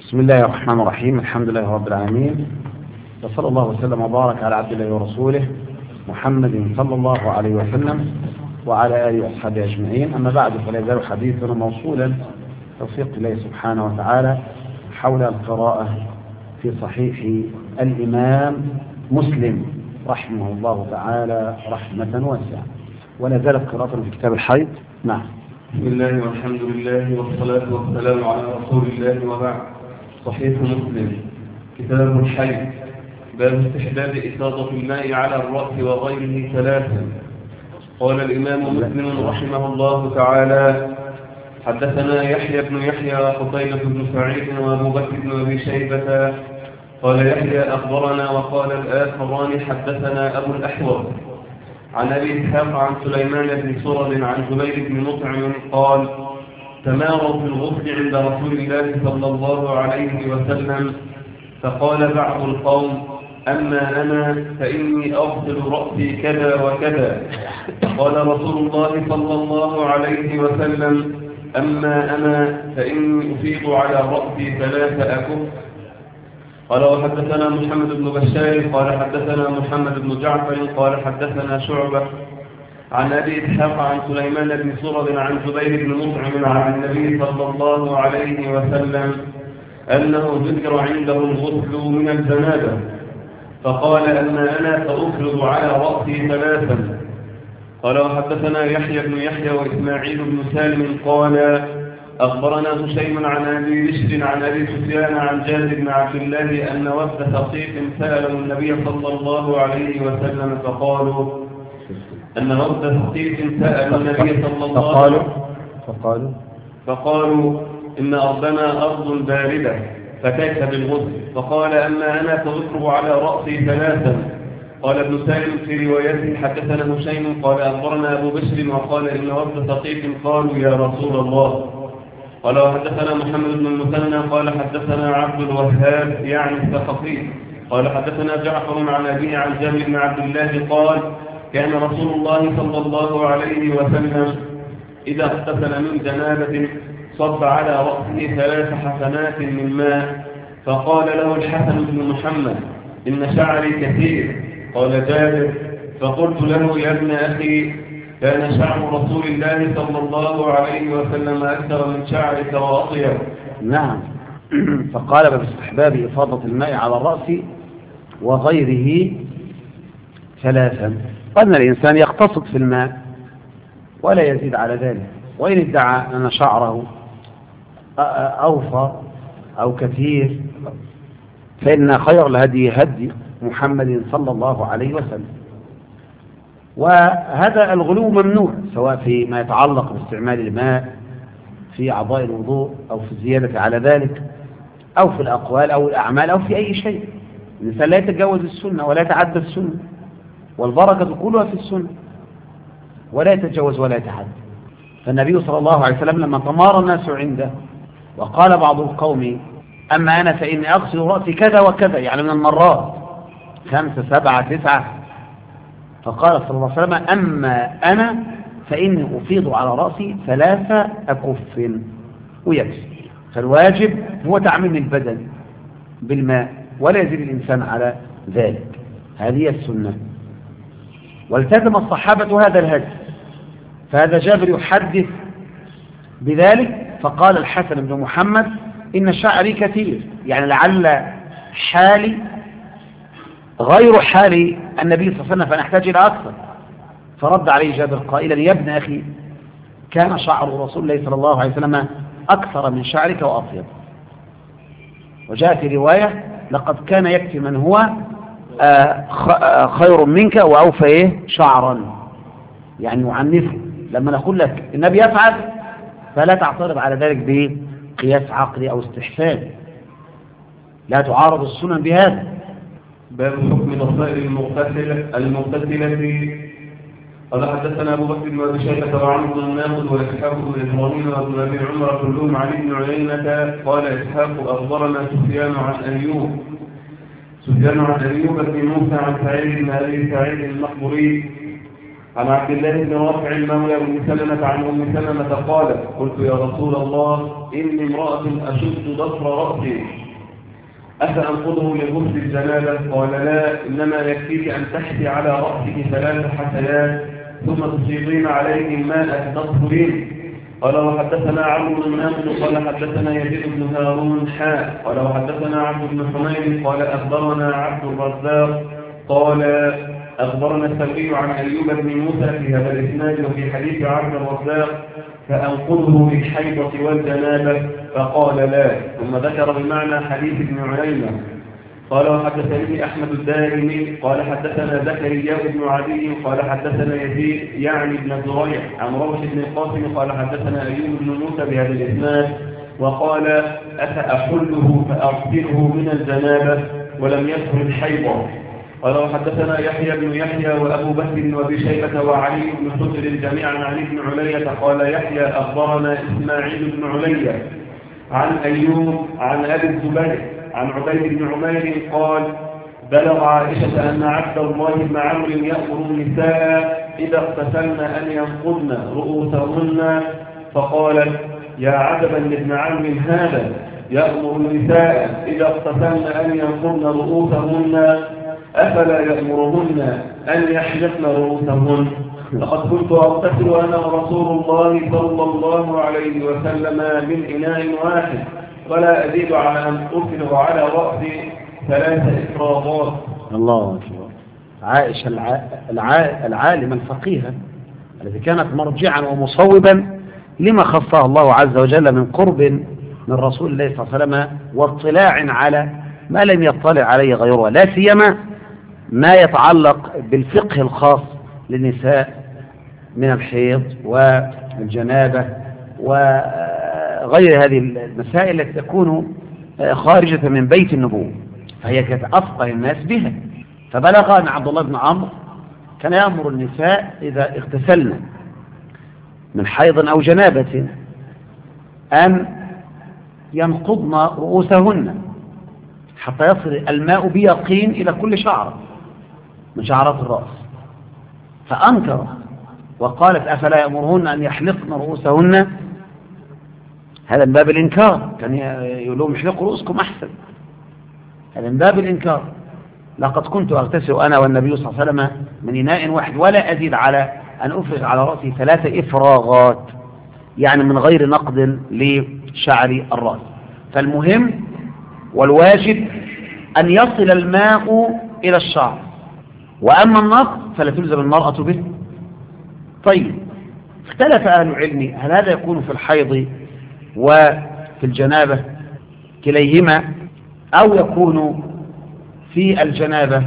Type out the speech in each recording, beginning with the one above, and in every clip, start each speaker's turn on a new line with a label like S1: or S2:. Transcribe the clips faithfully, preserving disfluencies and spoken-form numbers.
S1: بسم الله الرحمن الرحيم. الحمد لله رب العالمين، وصلى الله وسلم وبارك على عبد الله ورسوله محمد صلى الله عليه وسلم وعلى آله وأصحابه أجمعين. أما بعد، فلا يزال حديثنا موصولا توفيق الله سبحانه وتعالى حول القراءة في صحيح الإمام مسلم رحمه الله تعالى رحمة واسعة، ولا زالت قراءة في كتاب الحيض. نعم.
S2: بسم الله والحمد لله والصلاة والسلام على رسول الله، وبعد. صحيح مسلم كتاب الحيض، باب استحباب إفاضة الماء على الرأس وغيره ثلاثا. قال الإمام مسلم رحمه الله تعالى: حدثنا يحيى بن يحيى وقتيبة بن سعيد وأبو بكر بن أبي شيبة. قال يحيى أخبرنا، وقال الآخران حدثنا أبو الأحوص عن أبي إسحاق عن سليمان بن سرد عن جبير بن مطعم قال: تماروا في الغسل عند رسول الله صلى الله عليه وسلم، فقال بعض القوم: أما أنا فإني أغسل رأسي كذا وكذا. قال رسول الله صلى الله عليه وسلم: أما أنا فإني أفيض على رأسي ثلاث أكف. قال وحدثنا محمد بن بشار قال حدثنا محمد بن جعفر قال حدثنا شعبة عن أبي إسحاق عن سليمان بن سرد عن جبير بن مطعم عن النبي صلى الله عليه وسلم أنه ذكر عنده الغسل من الجنابة، فقال: أما أنا فأفرض على رأسي ثلاثا. قال وحدثنا يحيى بن يحيى وإسماعيل بن سالم قال أخبرنا هشيم عن أبي بشر عن أبي سفيان عن جابر بن عبد الله أن وفد ثقيف سألوا النبي صلى الله عليه وسلم فقالوا أن وفد ثقيف سألوا النبي صلى الله عليه وسلم
S1: فقالوا
S2: فقالوا إن أرضنا أرض باردة فكيف بالغسل؟ فقال: أما أنا فأفرغ على رأسي ثلاثا. قال ابن سالم في روايته حدثنا هشيم قال أخبرنا أبو بشر وقال إن وفد ثقيف قالوا يا رسول الله. قال وحدثنا محمد بن المثنى قال حدثنا عبد الوهاب يعني الثقفي قال حدثنا جعفر عن أبيه عن جابر بن عبد الله قال: كان رسول الله صلى الله عليه وسلم إذا اغتسل من جنابة صب على رأسه ثلاث حسنات من ماء، فقال له الحسن بن محمد: إن شعري كثير. قال جابر: فقلت له: يا ابن أخي، كان شعر رسول الله صلى الله عليه وسلم أكثر من شعرك وأطيب.
S1: نعم. فقال باستحباب إفاضة الماء على الرأس وغيره ثلاثا. قلنا الإنسان يقتصد في الماء ولا يزيد على ذلك، وإن ادعى أن شعره أوفر أو كثير فإن خير الهدي هدي محمد صلى الله عليه وسلم. وهذا الغلو ممنوع، سواء فيما يتعلق باستعمال الماء في أعضاء الوضوء أو في الزيادة على ذلك أو في الأقوال أو الأعمال أو في أي شيء. الإنسان لا يتجاوز السنة ولا يتعدى السنة، والبركة كلها في السنة، ولا يتجاوز ولا يتعدى. فالنبي صلى الله عليه وسلم لما تمار الناس عنده وقال بعض القوم: أما أنا فإني أغسل رأسي كذا وكذا، يعني من المرات خمسة سبعة تسعة، فقال صلى الله عليه وسلم: أما أنا فإني أفيض على رأسي ثلاث أكف ويكفي. فالواجب هو تعميم البدن بالماء ولا يزيد الإنسان على ذلك. هذه السنة، والتزم الصحابة هذا الهدي. فهذا جابر يحدث بذلك، فقال الحسن بن محمد: إن شعري كثير، يعني لعل حالي غير حال النبي صلى الله عليه وسلم فنحتاج إلى أكثر. فرد عليه جابر قائلا: يا ابن أخي، كان شعر رسول الله صلى الله عليه وسلم أكثر من شعرك وأطيب. وجاء في رواية: لقد كان يكفي من هو خير منك وأوفى إيه شعرا، يعني يعنفه. لما نقول لك النبي يفعل فلا تعترض على ذلك بقياس عقلي أو استحسان، لا تعارض السنن بهذا.
S2: باب حكم نصائر المغتسلة المغتسلة. قال حدثنا أبو بكر بن أبي شيبة وعمرو بن الناقد وإسحاق بن إبراهيم وابن أبي عمر كلهم عن ابن عيينة. قال إسحاق أخبرنا سفيان عن أيوب سفيان عن أيوب بن موسى عن سعيد بن أبي سعيد المقبري عن عبد الله بن رافع مولى أم سلمة عن أم سلمة قالت قلت يا رسول الله إني امرأة أشد ضفر رأسي أفأنقضه لغسل الجنابة؟ قال لا، إنما يكفيك أن تحثي على رأسك ثلاث حثيات ثم تصيبين عليه الماء تطهرين. قال وحدثنا عمرو بن نافع قال حدثنا يزيد بن هارون حاء قال وحدثنا عبد بن حميد قال أخبرنا عبد الرزاق قال أخبرنا الثوري عن أيوب بن موسى في هذا الإسناد وفي حديث عبد الرزاق فأنقذه بالحيضة والجنابة فقال لا، ثم ذكر بمعنى حديث ابن عيينة. قال وحدثني أحمد الدارمي قال حدثنا زكريا بن عدي قال حدثنا يزيد يعني بن زريع عن روح بن القاسم قال حدثنا أيوب بن موسى بهذا الإسناد وقال أفأحله فأغسله من الجنابة ولم يذكر الحيضة. قال وحدثنا يحيى بن يحيى وأبو بكر وأبي شيبة وعلي بن حجر جميعا عن ابن علية قال يحيى أخبرنا إسماعيل بن علية عن أيوب عن أبي الزبير عن عبيد بن عمير قال بلغ عائشة أن عبد الله بن عمرو يأمر النساء إذا اغتسلن أن ينقضن رؤوسهن فقالت يا عجبا لابن عمرو هذا يأمر النساء إذا اغتسلن أن ينقضن رؤوسهن أفلا يأمرهن أن يحلقن رؤوسهن؟ لقد كنت أغتسل أنا ورسول الله صلى الله عليه وسلم من إناء واحد ولا أزيد على أن أفرغ على رأسي ثلاث إفراغات.
S1: الله أكبر. عائشة الع... الع... العالمة الفقيهة التي كانت مرجعا ومصوبا لما خصها الله عز وجل من قرب من رسول الله صلى الله عليه وسلم واطلاع على ما لم يطلع عليه غيره، لا سيما ما يتعلق بالفقه الخاص للنساء من الحيض والجنابة وغير هذه المسائل التي تكون خارجة من بيت النبوة، فهي كانت أفقه الناس بها. فبلغ أن عبد الله بن عمرو كان يأمر النساء إذا اغتسلن من حيض أو جنابة أن ينقضن رؤوسهن حتى يصل الماء بيقين إلى كل شعر من شعرات الرأس، فأنكر وقالت أفلا يأمرهن أن يحلقن رؤوسهن؟ هذا من باب الإنكار، كان يقول لهم احلقوا رؤوسكم أحسن، هذا من باب الإنكار. لقد كنت أغتسل أنا والنبي صلى الله عليه وسلم من إناء واحد ولا أزيد على أن أفرغ على رأسي ثلاث إفراغات، يعني من غير نقد لشعر الرأس. فالمهم والواجب أن يصل الماء إلى الشعر، وأما النقد فلا تلزم المرأة به. طيب، اختلف أهل العلم هل هذا يكون في الحيض وفي الجنابة كليهما أو يكون في الجنابة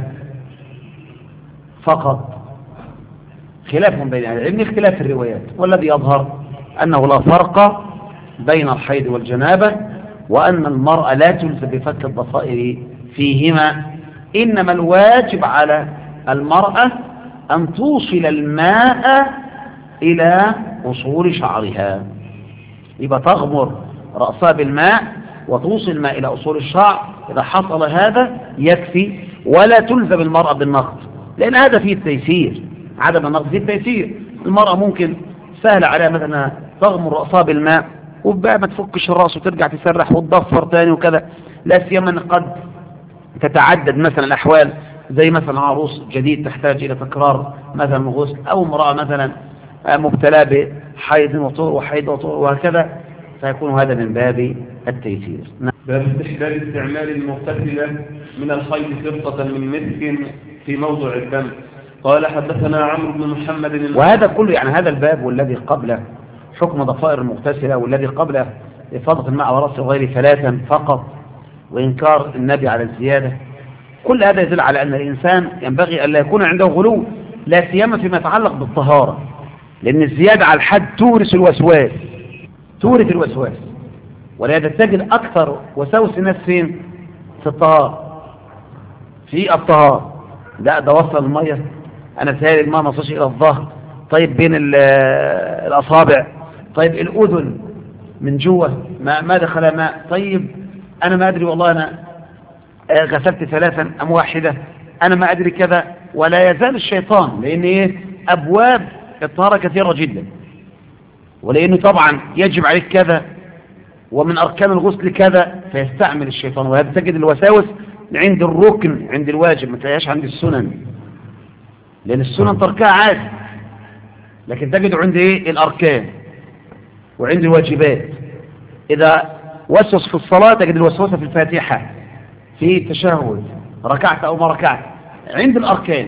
S1: فقط؟ خلاف بين أهل العلم، اختلاف الروايات، والذي يظهر أنه لا فرق بين الحيض والجنابة، وأن المرأة لا تلزم بفك الضفائر فيهما، إنما الواجب على المرأة أن توصل الماء إلى أصول شعرها، يبقى تغمر رأسها بالماء وتوصل الماء إلى أصول الشعر. إذا حصل هذا يكفي، ولا تلزم المرأة بالنقض، لأن هذا فيه التيسير، عدم النقض فيه التيسير. المرأة ممكن سهل عليها مثلا تغمر رأسها بالماء وبقى ما تفكش الرأس وترجع تسرح وتضفر تاني وكذا، لا سيما قد تتعدد مثلا الأحوال، زي مثلا عروس جديد تحتاج إلى تكرار مثلا غسل، أو امرأة مثلا مبتلى بحيض وطهر وحيض وطهر وهكذا، فيكون هذا من باب التيسير.
S2: باب استحباب استعمال المغتسلة من الحيض فرصة من مسك في موضع الدم. قال حدثنا عمرو بن محمد.
S1: وهذا كله يعني هذا الباب والذي قبله حكم ضفائر المغتسلة، والذي قبله إفاضة الماء على رأس غير ثلاثا فقط، وإنكار النبي على الزيادة، كل هذا يدل على أن الإنسان ينبغي أن لا يكون عنده غلو، لا سيما فيما يتعلق بالطهارة، لأن الزيادة على الحد تورث الوسواس، تورث الوسواس. ولهذا تجد أكثر وسوس الناس فين؟ في الطهارة، في الطهارة. لا ده وصل المية، أنا سهل الماء ما وصلش إلى الظهر، طيب بين الأصابع، طيب الأذن من جوه ما, ما دخل ماء، طيب أنا ما أدري والله أنا غسلت ثلاثا أم واحدة، أنا ما أدري كذا. ولا يزال الشيطان، لأن إيه؟ أبواب الطهارة كثيرة جدا، ولأنه طبعا يجب عليك كذا ومن أركان الغسل كذا، فيستعمل الشيطان. وهذا تجد الوساوس عند الركن، عند الواجب، ما تلاقيهاش عند السنن، لأن السنن تركها عادي، لكن تجد عند إيه؟ الأركان وعند الواجبات. إذا وسوس في الصلاة تجد الوسوسة في الفاتحة، في التشهد، ركعت أو ما ركعت. عند الأركان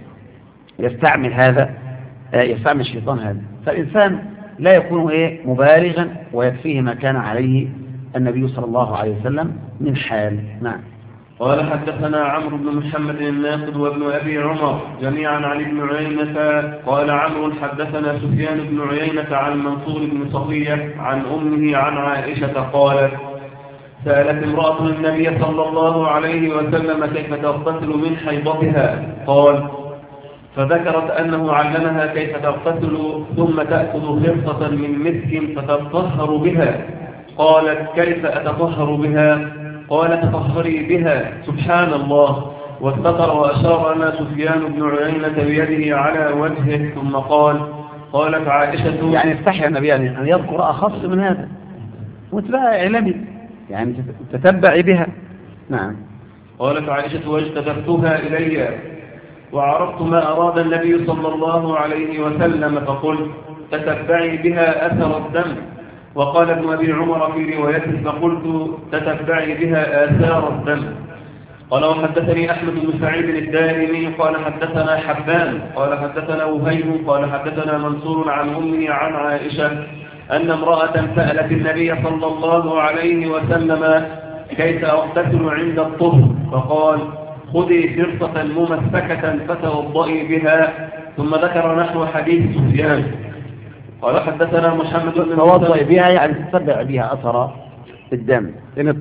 S1: يستعمل هذا، يستعمل الشيطان هذا. فالإنسان لا يكون إيه؟ مبالغا، ويكفيه ما كان عليه النبي صلى الله عليه وسلم من حال. نعم.
S2: قال حدثنا عمرو بن محمد الناقد وابن أبي عمر جميعا عن ابن عيينة. قال عمرو حدثنا سفيان بن عيينة عن منصور بن صفية عن أمه عن عائشة قالت: سألت امرأة النبي صلى الله عليه وسلم كيف تغتسل من حيضتها، قال: فذكرت أنه علمها كيف تغتسل ثم تأخذ خرصة من مسك فتطهر بها. قالت: كيف أتطهر بها؟ قال: تطهري بها. سبحان الله. واستطر وأشار لنا سفيان بن عيينة بيده على وجهه ثم قال: قالت عائشة،
S1: يعني استحي النبي يعني أن يذكر أخص من هذا، وتبقى إعلامي يعني تتبعي بها. نعم.
S2: قالت عائشة: واجتذبتها إلي وعرفت ما أراد النبي صلى الله عليه وسلم فقلت: تتبعي بها أثر الدم. وقال ابن أبي عمر في روايته: فقلت: تتبعي بها آثار الدم. قال: وحدثني أحمد بن سعيد الدارمي قال حدثنا حبان قال حدثنا وهيب قال حدثنا منصور عن أمه عن عائشة أن امرأة سألت النبي صلى الله عليه وسلم كيف أغتسل عند الطهر، فقال: خذي فرصة ممسكة فتوضئي بها، ثم ذكر نحو حديث سفيان. قال حدثنا محمد بن
S1: توضئي بها يعني تتبع بها أثر الدم، لأن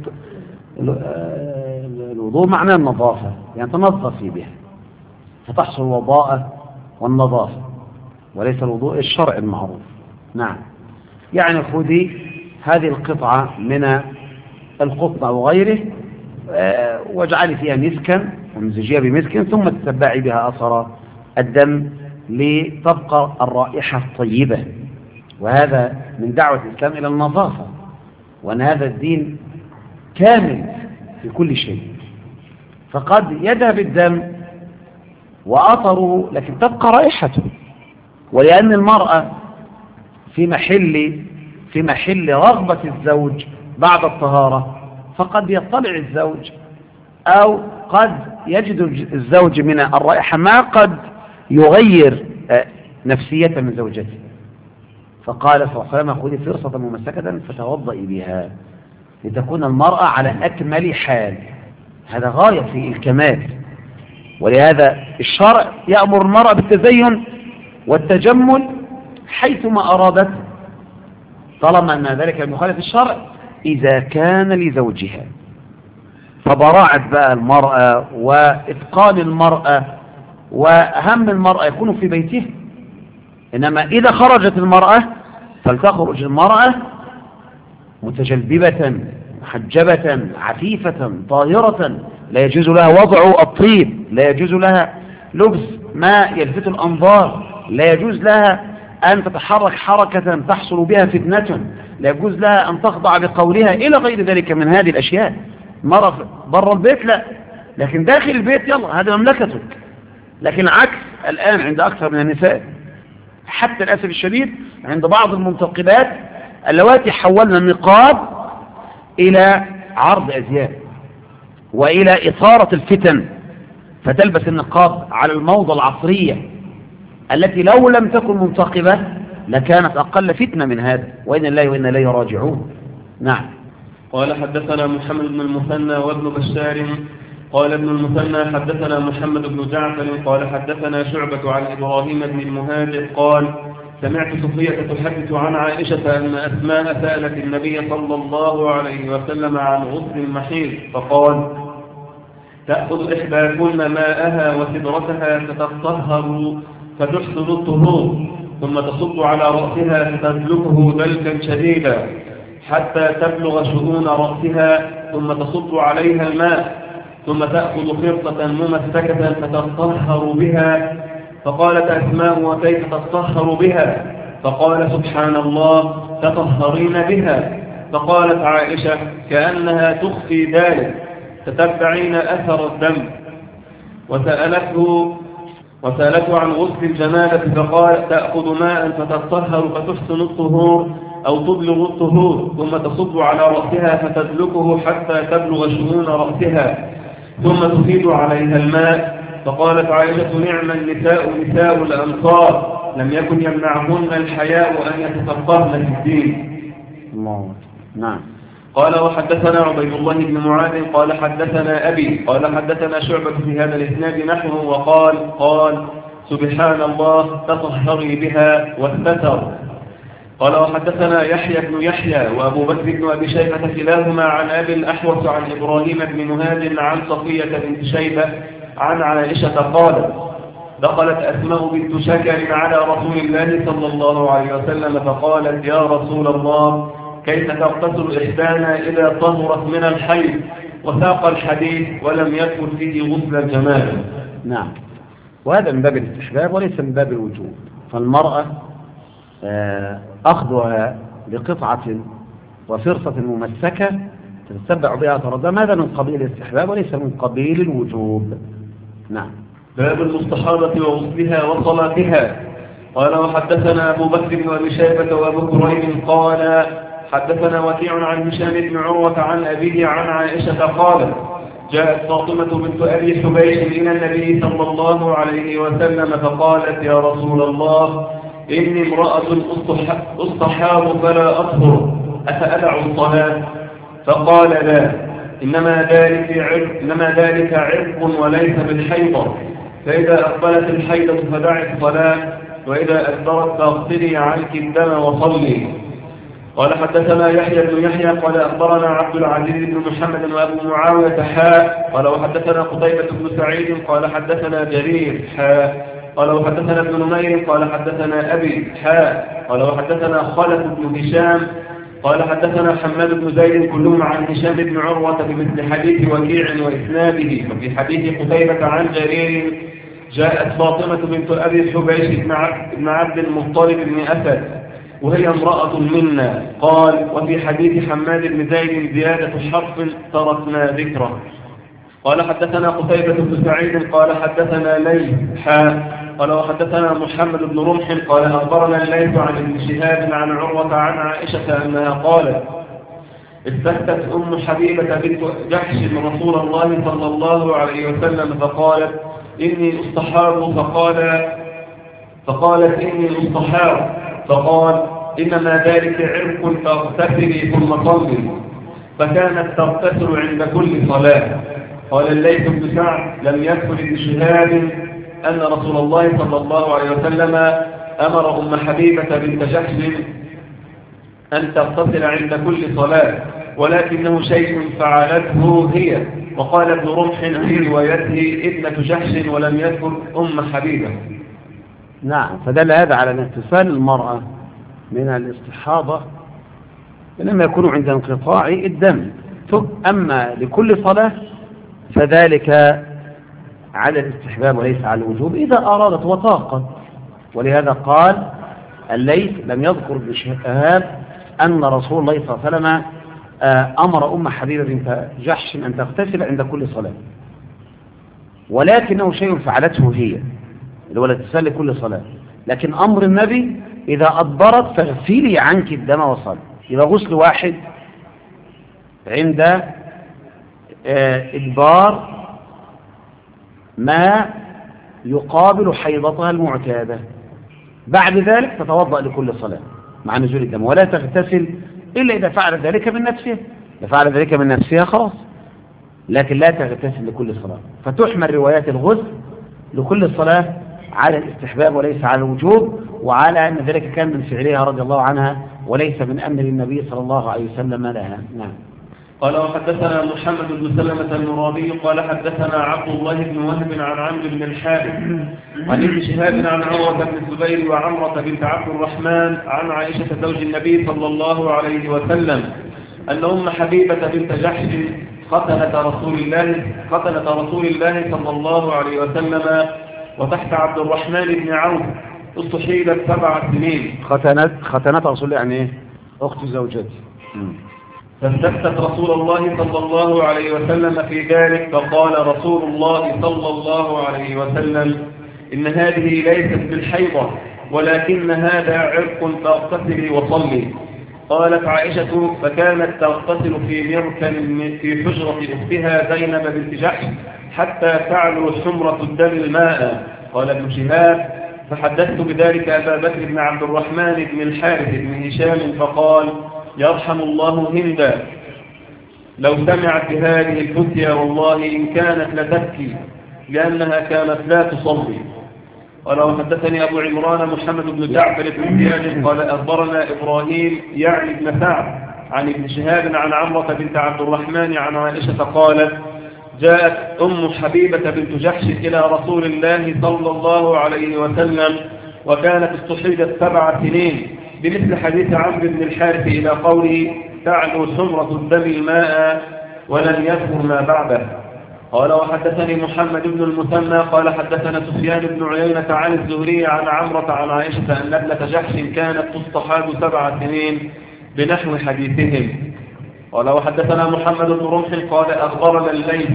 S1: الوضوء معناه النظافة، يعني تنظفي بها فتحصل الوضاءة والنظافة، وليس الوضوء الشرعي المعروف. نعم. يعني خذي هذه القطعة من القطن أو غيره واجعلي فيها مسكا ومزجيها بمسك، ثم تتبعي بها أثر الدم لتبقى الرائحة طيبة. وهذا من دعوة الإسلام إلى النظافة، وأن هذا الدين كامل في كل شيء. فقد يذهب الدم وأثره لكن تبقى رائحته، ولأن المرأة في محل في محل رغبة الزوج بعد الطهارة، فقد يطلع الزوج أو قد يجد الزوج من الرائحة ما قد يغير نفسية من زوجته. فقال صلى الله عليه وسلم: خذي فرصة ممسكة فتوضئي بها، لتكون المرأة على أكمل حال. هذا غاية في الكمال. ولهذا الشرع يأمر المرأة بالتزين والتجمل حيثما أرادت، طالما أن ذلك المخالف الشرع إذا كان لزوجها. فبراعة بقى المرأة وإتقان المرأة وهم المرأة يكون في بيتها. إنما إذا خرجت المرأة فلتخرج المرأة متجلببة محجبة عفيفة طاهرة، لا يجوز لها وضع الطيب، لا يجوز لها لبس ما يلفت الأنظار، لا يجوز لها أن تتحرك حركة تحصل بها فتنة، لا يجوز لها أن تخضع بقولها إلى غير ذلك من هذه الأشياء. مرة بره البيت لا، لكن داخل البيت يلا هذا مملكتك. لكن عكس الآن عند أكثر من النساء، حتى الأسف الشديد عند بعض المنتقبات اللواتي حولنا النقاب إلى عرض أزياء وإلى إثارة الفتن، فتلبس النقاب على الموضة العصرية التي لو لم تكن منتقبة لكانت أقل فتنة من هذا، وإن الله وإن إليه راجعون. نعم.
S2: قال حدثنا محمد بن المثنى وابن بشار قال ابن المثنى حدثنا محمد بن جعفر قال حدثنا شعبة عن إبراهيم بن المهاجر قال: سمعت صفية تحدث عن عائشة أن أسماء سألت النبي صلى الله عليه وسلم عن غسل المحيض، فقال: تأخذ إحداكن ماءها وسدرتها فتطهر فتحسن الطهور، ثم تصب على رأسها فتدلكه دلكا شديدا حتى تبلغ شؤون رأسها، ثم تصب عليها الماء، ثم تأخذ خرصة ممسكة فتطهر بها، فقالت أسماء وكيف تطهر بها؟ فقال سبحان الله تطهرين بها. فقالت عائشة كأنها تخفي ذلك تتبعين أثر الدم. وسألته وسألته عن غسل الجنابة فقال تأخذ ماء فتطهر فتحسن الطهور أو تبلغ الطهور ثم تصب على رأسها فتدلكه حتى تبلغ شؤون رأسها ثم تفيد عليها الماء. فقالت عائشة نعم النساء نساء الأنصار لم يكن يمنعهن الحياء أن يتفقهن في الدين.
S1: الله. نعم.
S2: قال وحدثنا عبيد الله بن معاذ قال حدثنا أبي قال حدثنا شعبة في هذا الإسناد نحوه وقال قال سبحان الله تطهري بها واستتر. قال وحدثنا يحيى بن يحيى وأبو بكر بن أبي شيبة كلاهما عن أبي الأحوص عن إبراهيم بن مهاجر عن صفية بنت شيبة عن عائشة قالت دخلت أسماء بنت شكر على رسول الله صلى الله عليه وسلم فقالت يا رسول الله كيف تغتسل إحدانا إذا طهرت من الحيض؟ وساق الحديث ولم يذكر فيه غسل الجنابة.
S1: نعم. وهذا من باب الاستحباب وليس من باب الوجوب. فالمرأة أخذها بقطعة وفرصة ممسكة تتبع بها تردم هذا من قبيل الاستحباب وليس من قبيل الوجوب. نعم.
S2: باب المستحاضة وغسلها وصلاتها. قال وحدثنا أبو بكر بن أبي شيبة وأبو كريم قال حدثنا وكيع عن هشام بن عروة عن أبيه عن عائشة قالت جاءت فاطمة بنت أبي حبيش إلى النبي صلى الله عليه وسلم فقالت يا رسول الله إني امرأة أصطحاب فلا أطهر أفأدع الصلاة؟ فقال لا إنما ذلك عرق, إنما ذلك عرق وليس بالحيضة فإذا أقبلت الحيضة فدعي الصلاة وإذا أدبرت فاغسلي عنك الدم وصلي. قال حدثنا يحيى بن يحيى قال أخبرنا عبد العزيز بن محمد وأبو معاوية حاء قال وحدثنا قتيبة بن سعيد قال حدثنا جرير حاء قال وحدثنا ابن نمير قال حدثنا أبي حاء قال وحدثنا خلف بن هشام قال حدثنا حماد بن زيد كلهم عن هشام بن عروة بمثل حديث وكيع وإسناده. وفي حديث قتيبة عن جرير جاءت فاطمة بنت أبي حبيش بن عبد المطلب بن أسد وهي امرأة منا. قال وفي حديث حماد بن زيد زيادة حرف تركنا ذكره. قال حدثنا قتيبة بن سعيد قال حدثنا ليث حاء قال وحدثنا محمد بن رمح قال أخبرنا الليث عن ابن شهاب عن عروة عن عائشة أنها قالت استفتت أم حبيبة بنت جحش رسول الله صلى الله عليه وسلم فقالت إني أصطحاب فقال فقالت إني أصطحاب فقال إنما ذلك عرق فاغتسلي ثم صلي فكانت تغتسل عند كل صلاة. قال الليث بن سعد لم يذكر ابن شهاب أن رسول الله صلى الله عليه وسلم أمر أم حبيبة بنت جحش أن تغتسل عند كل صلاة ولكنه شيء فعلته هي. وقال ابن رمح في روايته ابنة جحش ولم يذكر أم حبيبة.
S1: نعم. فدل هذا على أن اغتسال المرأة من الاستحاضة لما يكون عند انقطاع الدم. أما لكل صلاة فذلك على الاستحباب وليس على الوجوب إذا أرادت وطاقت. ولهذا قال الليث لم يذكر ابن شهاب أن رسول الله صلى الله عليه وسلم أمر أم حبيبة بنت جحش أن تغتسل عند كل صلاة ولكنه شيء فعلته هي اللي هو الاغتسال لكل صلاة. لكن أمر النبي إذا أدبرت فاغسلي عنك الدم وصل. يبقى غسل واحد عند إدبار ما يقابل حيضتها المعتادة. بعد ذلك تتوضأ لكل صلاة مع نزول الدم ولا تغتسل إلا إذا فعل ذلك من نفسها. إذا فعل ذلك من نفسها خلاص لكن لا تغتسل لكل صلاة. فتحمل روايات الغسل لكل صلاة على الاستحباب وليس على الوجوب وعلى أن ذلك كان من فعلها رضي الله عنها وليس من أمر النبي صلى الله عليه وسلم لها. نعم.
S2: قال وحدثنا محمد بن سلمة المرادي قال حدثنا عبد الله بن وهب عن عمرو بن الحارث عن ابن شهاب عن عروة بن الزبير وعمرة بنت عبد الرحمن عن عائشة زوج النبي صلى الله عليه وسلم أن أم حبيبة بنت جحش ختنة رسول الله ختنة رسول الله صلى الله عليه وسلم وتحت عبد الرحمن بن عوف استحيلت سبع سنين.
S1: ختنت ختنت رسول يعني ايه؟ اخت زوجتي.
S2: فاستفتت رسول الله صلى الله عليه وسلم في ذلك، فقال رسول الله صلى الله عليه وسلم: إن هذه ليست بالحيضة، ولكن هذا عرق، فاغتسلي وصلي. قالت عائشة: فكانت تغتسل في مركن في حجرة أختها زينب بنت جحش حتى تعلو حمرة الدم الماء. قال ابن شهاب: فحدثت بذلك أبا بكر بن عبد الرحمن بن الحارث بن هشام فقال: يرحم الله هندا، لو سمعت بهذه الفتيا والله إن كانت لتبكي، لأنها كانت لا تصلي. قال: وحدثني أبو عمران محمد بن جعفر بن زياد قال: أخبرنا إبراهيم يعني بن سعد عن ابن شهاب عن عمرة بنت عبد الرحمن عن عائشة قالت: جاءت أم حبيبة بنت جحش إلى رسول الله صلى الله عليه وسلم وكانت استحيدت سبع سنين، بمثل حديث عمرو بن الحارث إلى قوله: تعلو حمرة الدم الماء، ولم يذكر ما بعده. قال: وحدثني محمد بن المثنى قال: حدثنا سفيان بن عيينة عن الزهري عن عمرة عن عائشة أن ابنة جحش كانت تستحاض سبع سنين بنحو حديثهم. قال: وحدثنا محمد بن رمح قال: أخبرنا الليث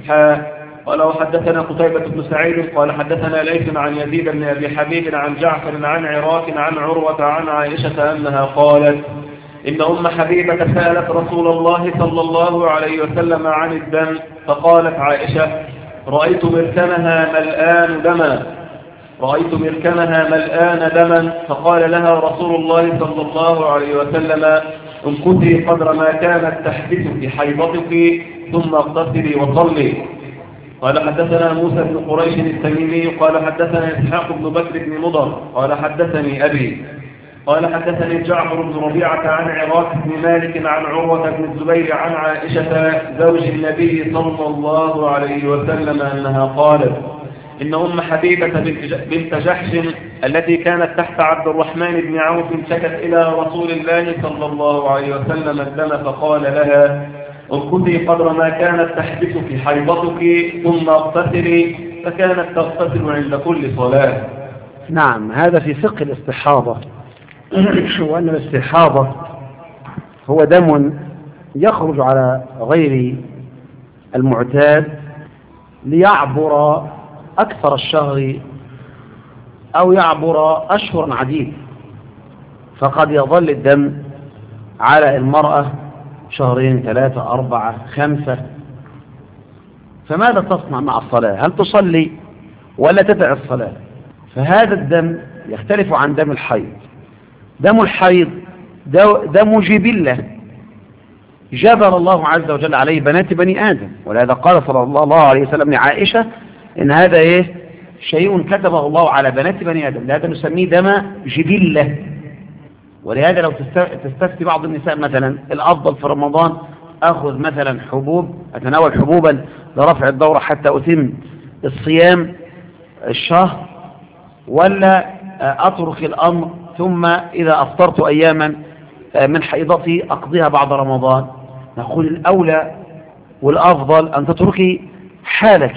S2: قال: وحدثنا قتيبة بن سعيد قال: حدثنا ليث عن يزيد بن أبي حبيب عن جعفر عن عراك عن عروة عن عائشة أنها قالت: إن أم حبيبة سألت رسول الله صلى الله عليه وسلم عن الدم، فقالت عائشة: رأيت مركنها ملآن دما رأيت مركنها ملآن دما فقال لها رسول الله صلى الله عليه وسلم: امكثي قدر ما كانت تحدث في حيضتك ثم اغتسلي وصلي. قال: حدثنا موسى بن قريش التميمي قال: حدثنا إسحاق بن بكر بن مضر قال: حدثني أبي قال: حدثني جعفر بن ربيعة عن عراك بن مالك عن عروة بن الزبير عن عائشة زوج النبي صلى الله عليه وسلم أنها قالت: إن أم حبيبة بنت جحش التي كانت تحت عبد الرحمن بن عوف شكت إلى رسول الله صلى الله عليه وسلم الدم، فقال لها: امكثي قدر ما كانت تحدث في حيضتك ثم اغتسلي، فكانت تغتسل عند كل صلاة.
S1: نعم، هذا في فقه الاستحاضة. وأن الاستحاضة هو دم يخرج على غير المعتاد ليعبر أكثر الشهر أو يعبر أشهر عديد، فقد يظل الدم على المرأة شهرين ثلاثة أربعة خمسة، فماذا تصنع مع الصلاة؟ هل تصلي ولا تدع الصلاة؟ فهذا الدم يختلف عن دم الحيض. دم الحيض دم جبلة جبل الله عز وجل عليه بنات بني آدم، ولهذا قال صلى الله عليه وسلم لعائشة إن هذا إيه؟ شيء كتبه الله على بنات بني آدم، لهذا نسميه دم جبلة. ولهذا لو تستفتي بعض النساء مثلا الأفضل في رمضان أخذ مثلا حبوب، أتناول حبوبا لرفع الدورة حتى أتم الصيام الشهر، ولا أترك الأمر ثم إذا أفطرت أياما من حيضتي أقضيها بعد رمضان؟ نقول الأولى والأفضل أن تتركي حالك،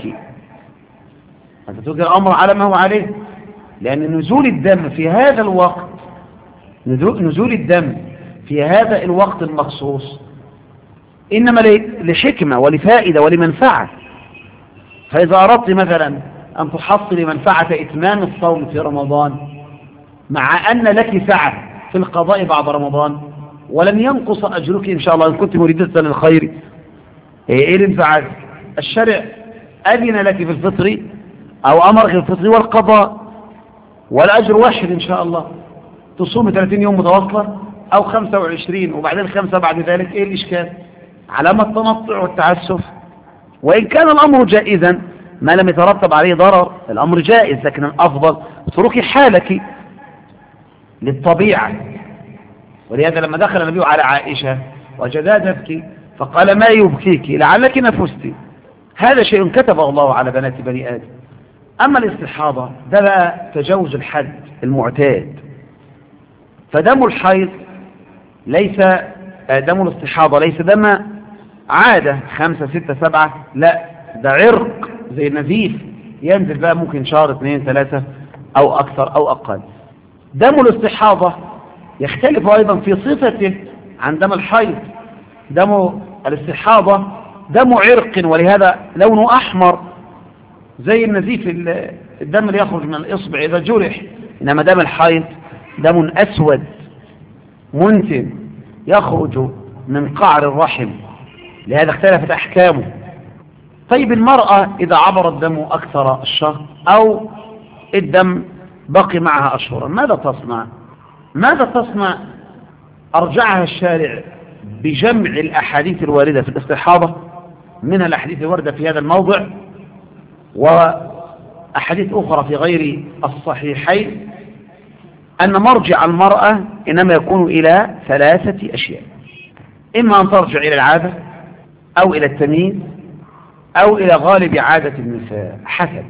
S1: أن تتركي الأمر على ما هو عليه، لأن نزول الدم في هذا الوقت نزول الدم في هذا الوقت المخصوص إنما لحكمة ولفائدة ولمنفعة. فإذا أردت مثلا أن تحصل منفعة إتمام الصوم في رمضان مع أن لك سعة في القضاء بعد رمضان ولن ينقص أجرك إن شاء الله إن كنت مريدة للخير، إيه الانفعال؟ الشرع أذن لك في الفطر أو أمرك في الفطر والقضاء، والأجر واحد إن شاء الله. تصوم ثلاثين يوم متواصلة أو خمسة وعشرين وبعدين خمسة بعد ذلك، إيه الإشكال؟ علامة التنطع والتعسف. وإن كان الأمر جائزا ما لم يترتب عليه ضرر الأمر جائز، لكن الأفضل اتركي حالك للطبيعة. ولهذا لما دخل النبي على عائشة وجدها تبكي فقال: ما يبكيك؟ لعلك نفست. هذا شيء كتبه الله على بنات بني آدم. أما الاستحاضة ده لا تجاوز الحد المعتاد. فدم الحيض ليس دم الاستحاضة ليس دم عادة خمسة ستة سبعة، لا، ده عرق زي النزيف ينزل بقى ممكن شهر اثنين ثلاثة أو أكثر أو أقل. دم الاستحاضة يختلف أيضا في صفته عن دم الحيض. دم الاستحاضة دم عرق ولهذا لونه أحمر زي النزيف الدم اللي يخرج من الإصبع إذا جرح، إنما دم الحيض دم أسود منتن يخرج من قعر الرحم، لهذا اختلفت أحكامه. طيب المرأة إذا عبر الدم أكثر الشهر أو الدم بقي معها أشهرا ماذا تصنع؟ ماذا تصنع؟ أرجعها الشارع بجمع الأحاديث الواردة في الاستحاضة، منها الأحاديث الواردة في هذا الموضع وأحاديث أخرى في غير الصحيحين، أن مرجع المرأة إنما يكون إلى ثلاثة أشياء: إما أن ترجع إلى العادة أو إلى التمييز أو إلى غالب عادة النساء حسب.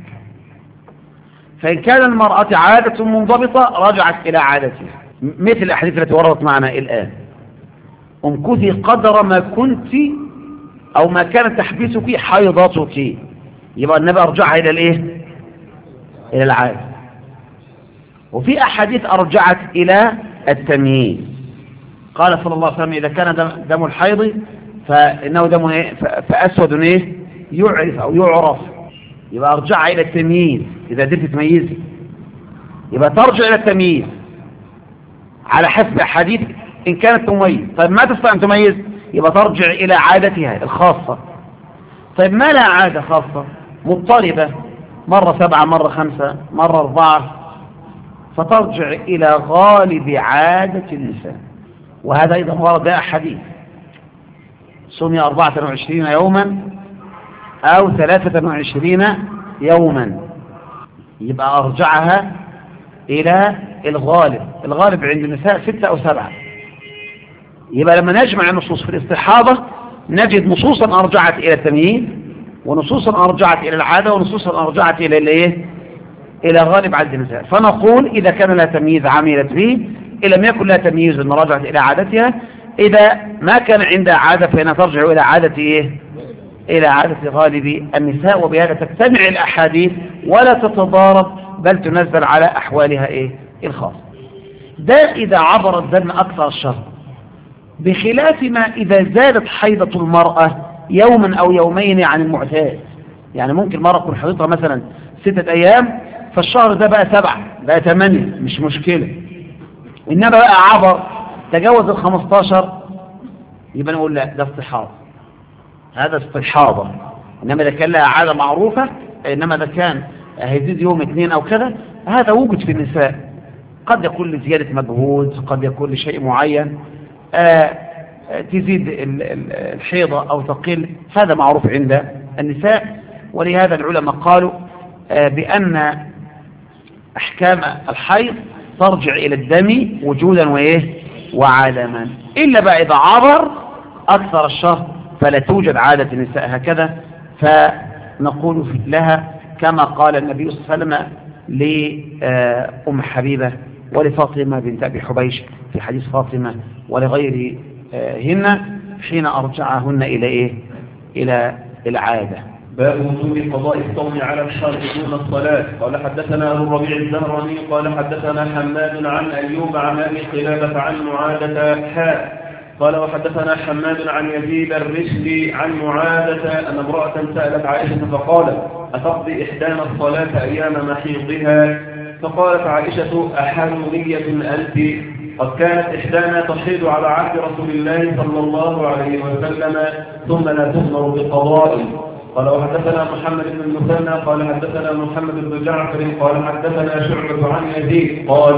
S1: فإن كان المرأة عادة منضبطة رجعت إلى عادتها، مثل الأحاديث التي وردت معنا الآن: امكثي قدر ما كنت أو ما كانت تحبسك حيضتك، يبقى النبي أرجعها إلى الإيه؟ إلى العادة. وفي أحاديث أرجعت إلى التمييز، قال صلى الله عليه وسلم: إذا كان دم, دم الحيض فإنه دم إيه؟ فأسود إيه؟ يعرف أو يعرف، يبقى أرجعها إلى التمييز. إذا قدرت تميزي يبقى ترجع إلى التمييز على حسب أحاديث إن كانت تميز. طيب ما تستطيع أن تميز يبقى ترجع إلى عادتها الخاصة. طيب ما لا عادة خاصة مضطربة، مرة سبعة مرة خمسة مرة أربعة، فترجع إلى غالب عادة النساء. وهذا أيضا ورد بها حديث: صومي أربعة وعشرين يوما أو ثلاثة وعشرين يوما، يبقى أرجعها إلى الغالب. الغالب عند النساء ستة أو سبعة. يبقى لما نجمع النصوص في الاستحاضة نجد نصوصا أرجعت إلى التمييز، ونصوصا أرجعت إلى العادة، ونصوصا أرجعت إلى الإيه؟ إلى غالب عادة النساء. فنقول إذا كان لها تمييز عملت به، إن لم يكن لها تمييز أن رجعت إلى عادتها. إذا ما كان عندها عادة فإنها ترجع إلى عادة إيه؟ إلى عادة غالب النساء. وبهذا تجتمع الأحاديث ولا تتضارب، بل تنزل على أحوالها إيه؟ الخاصة. ده إذا عبر الدم أكثر الشهر، بخلاف ما إذا زادت حيضة المرأة يوما أو يومين عن المعتاد. يعني ممكن مرة تكون حيضتها مثلا ستة أيام، فالشهر ده بقى سبعة بقى ثمانية، مش مشكلة. إنما بقى عبر تجاوز الخمستاشر، يبقى نقول لا، ده استحاضة، هذا استحاضة. إنما إذا كان لها عادة معروفة، إنما إذا كان هيزيد يوم اثنين أو كذا، هذا وجد في النساء، قد يكون لزيادة مجهود، قد يكون لشيء معين، آه تزيد الحيضة أو تقل، هذا معروف عند النساء. ولهذا العلماء قالوا آه بأن أحكام الحيض ترجع إلى الدم وجودا وإيه وعالما، إلا بقى إذا عبر أكثر الشهر فلا توجد عادة النساء هكذا، فنقول لها كما قال النبي صلى الله عليه وسلم لأم حبيبة ولفاطمة بنت أبي حبيش في حديث فاطمة ولغيرهن حين أرجعهن إلى إيه؟ إلى العادة.
S2: باب وجوب قضاء الصوم على الحائض دون الصلاة. قال حدثنا أبو الربيع الزهراني قال حدثنا حماد عن أيوب عن أبي قلابة عن معادة حاء قال وحدثنا حماد عن يزيد الرشدي عن معادة أن امرأة سألت عائشة فقالت: أتقضي إحدانا الصلاة أيام محيضها؟ فقالت عائشة: أحرورية أنت؟ قد كانت إحدانا تحيض على عهد رسول الله صلى الله عليه وسلم ثم لا تؤمر بقضاء. قال وحدثنا محمد بن المثنى قال حدثنا محمد بن جعفر قال حدثنا شعبة عن يزيد قال: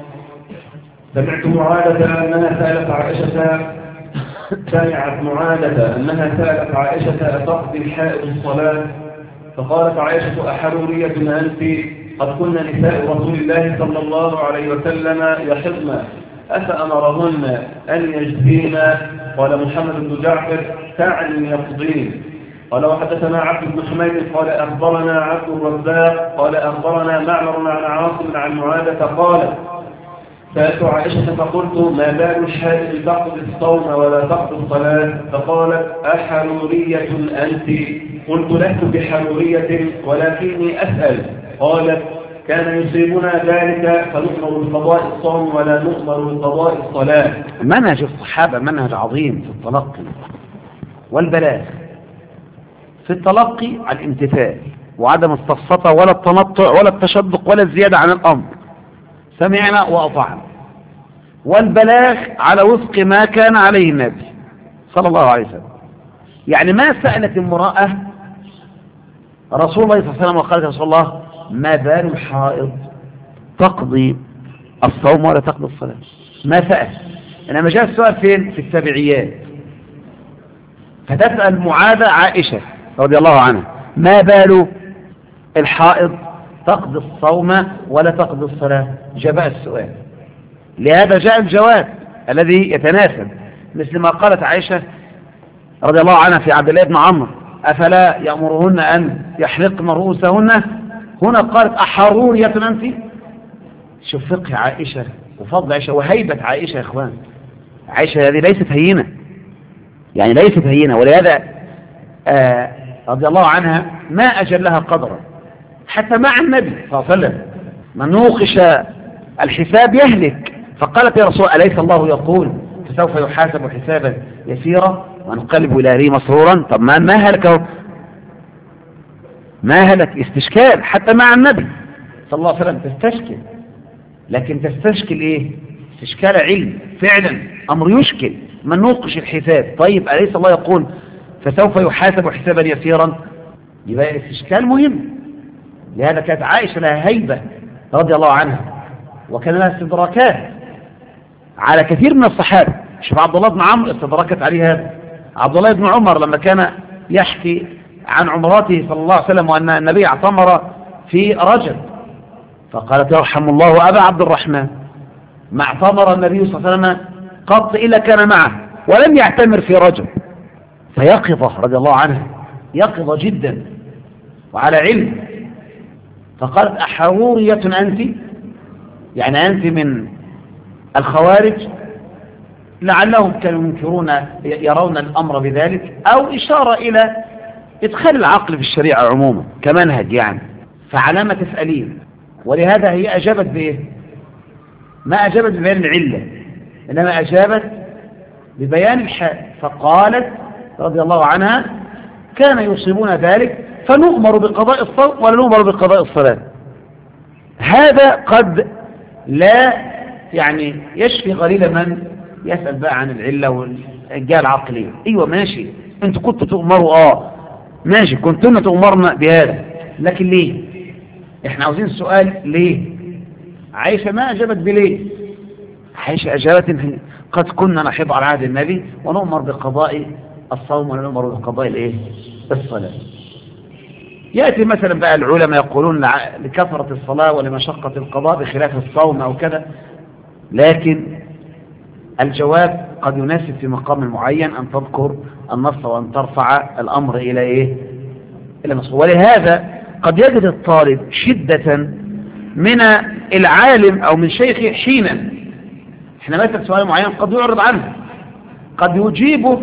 S2: سمعت معادة أنها سألت عائشة سمعت معادة أنها سألت عائشة: أتقضي الحائض الصلاة؟ فقالت عائشة: أحرورية أنت؟ قد كنا نساء رسول الله صلى الله عليه وسلم يحضن أفأمرهن أن يجزين؟ قال محمد بن جعفر: تعني يقضين. قال وحدثنا عبد بن حميد قال أخبرنا عبد الرزاق قال أخبرنا معمر عن عاصم عن معادة قال: سألت عائشة فقلت: ما بال الحائض تقضي الصوم ولا تقضي الصلاة؟ فقالت: أحرورية أنت؟ قلت لست بحرورية ولكني أسأل. قالت كان يصيبنا ذلك فنؤمر بقضاء الصوم ولا نؤمر بقضاء الصلاة.
S1: منهج الصحابة منهج عظيم في التلقي والبلاغ. في التلقي على الامتثال وعدم السفسطة ولا التنطع ولا التشدق ولا الزيادة عن الأمر، سمعنا وأطعنا. والبلاغ على وفق ما كان عليه النبي صلى الله عليه وسلم. يعني ما سألت امرأة رسول الله صلى الله عليه وسلم وقالت يا رسول الله ما بال الحائض تقضي الصوم ولا تقضي الصلاة؟ ما سأل. إنما جاء السؤال فين؟ في التبعيات. فتسأل معاذة عائشة رضي الله عنها ما بال الحائض تقضي الصوم ولا تقضي الصلاة؟ جاء السؤال. لهذا جاء الجواب الذي يتناسب، مثل ما قالت عائشة رضي الله عنها في عبد الله بن عمرو أفلا يأمرهن أن يحلقن رؤوسهن؟ هنا قالت أحرورية أنت؟ شوف فقه عائشة وفضل عائشة وهيبة عائشة يا إخوان. عائشة هذه ليست هينة، يعني ليست هينة، ولهذا آه رضي الله عنها ما أجلها قدرا حتى مع النبي صلى الله عليه وسلم. من نوقش الحساب يهلك، فقالت يا رسول أليس الله يقول فسوف يحاسب حسابا يسيرا ونقلب إلى أهله مسرورا؟ طب ما ما هلكه، ما هلك استشكال حتى مع النبي صلى الله عليه وسلم تستشكل، لكن تستشكل ايه؟ استشكال علم فعلا، امر يشكل. من نوقش الحساب طيب أليس الله يقول فسوف يحاسب حسابا يسيرا؟ يبقى استشكال مهم. لهذا كانت عائشة لها هيبة رضي الله عنها، وكان لها استدراكات على كثير من الصحابة. شوف عبد الله بن عمرو استدركت عليه هذا. عبد الله بن عمر لما كان يحكي عن عمراته صلى الله عليه وسلم وأن النبي اعتمر في رجب، فقالت يرحم الله أبا عبد الرحمن ما اعتمر النبي صلى الله عليه وسلم قط إلا كان معه ولم يعتمر في رجب. فيقظة رضي الله عنها، يقظة جدا وعلى علم. فقالت أحرورية أنت؟ يعني أنت من الخوارج؟ لعلهم كانوا ينكرون يرون الأمر بذلك، أو إشارة إلى إدخال العقل في الشريعة عموما كمنهج يعني. فعلى ما تسألين. ولهذا هي أجابت بإيه؟ ما أجابت ببيان العلة، إنما أجابت ببيان الحال. فقالت رضي الله عنها كان يصيبون ذلك فنؤمر بقضاء الصوم ولا نؤمر بقضاء الصلاة. هذا قد لا يعني يشفي غليل من يسأل بقى عن العلة والجهة العقلية. ايوه ماشي، انتوا كنتوا تؤمروا اه ماشي، كنتوا تؤمرنا بهذا، لكن ليه؟ احنا عاوزين السؤال ليه. عائشة ما اجابت بليه. عائشة اجابت قد كنا نحب على عهد النبي ونؤمر بقضاء الصوم ولا نؤمر بقضاء الايه؟ الصلاة. يأتي مثلا بقى العلماء يقولون لكثرة الصلاة ولمشقة القضاء بخلاف الصوم او كذا، لكن الجواب قد يناسب في مقام معين أن تذكر النص وأن ترفع الأمر إلى إيه؟ إلى نص. ولهذا قد يجد الطالب شدة من العالم أو من شيخه حينا احنا مثلا سؤال معين قد يعرض عنه، قد يجيبه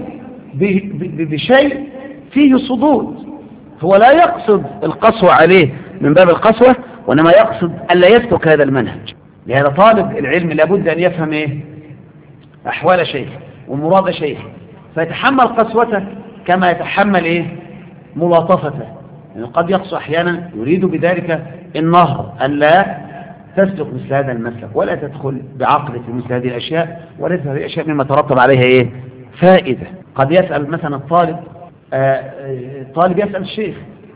S1: بشيء فيه صدود، هو لا يقصد القسوة عليه من باب القسوة، وإنما يقصد ألا يسلك هذا المنهج. لهذا طالب العلم لابد أن يفهم إيه؟ أحوال شيخ ومراد شيخ، فيتحمل قسوته كما يتحمل إيه؟ ملاطفته. يعني قد يقسو أحيانا يريد بذلك النهر ألا تسلك مثل هذا المسلك ولا تدخل بعقل في مثل هذه الأشياء، وليس هذه الأشياء مما ترتب عليها إيه؟ فائدة. قد يسأل مثلا الطالب آه طالب يسأل الشيخ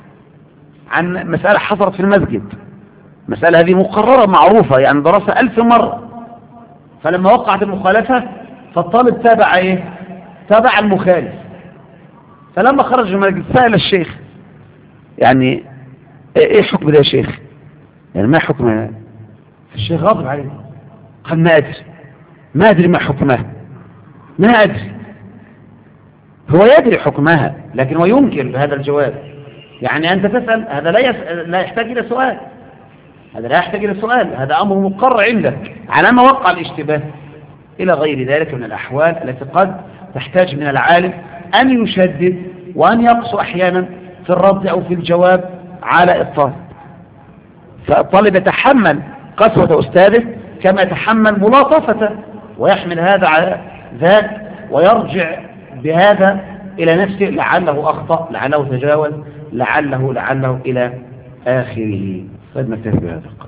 S1: عن مسألة حصلت في المسجد، مسألة هذه مقررة معروفة يعني دراسة ألف مرة، فلما وقعت المخالفة فالطالب تابع ايه؟ تابع المخالف. فلما خرج من المسجد سأل الشيخ يعني ايه حكم ده يا شيخ؟ يعني ما حكمه؟ الشيخ غاضب عليه قال ما ادري ما ادري ما حكمها، ما ادري. هو يدري حكمها لكن هو ينكر بهذا الجواب. يعني انت تسأل هذا لا يسأل لا يحتاج الى سؤال، هذا لا يحتاج إلى سؤال، هذا أمر مقرر عندك على ما وقع الاشتباه إلى غير ذلك من الأحوال التي قد تحتاج من العالم أن يشدد وأن يقسو أحيانا في الرد أو في الجواب على الطالب. فالطالب يتحمل قسوة أستاذه كما يتحمل ملاطفته، ويحمل هذا على ذاك ويرجع بهذا إلى نفسه، لعله أخطأ، لعله تجاوز، لعله لعله إلى آخره. طيب نكتفي بهذا.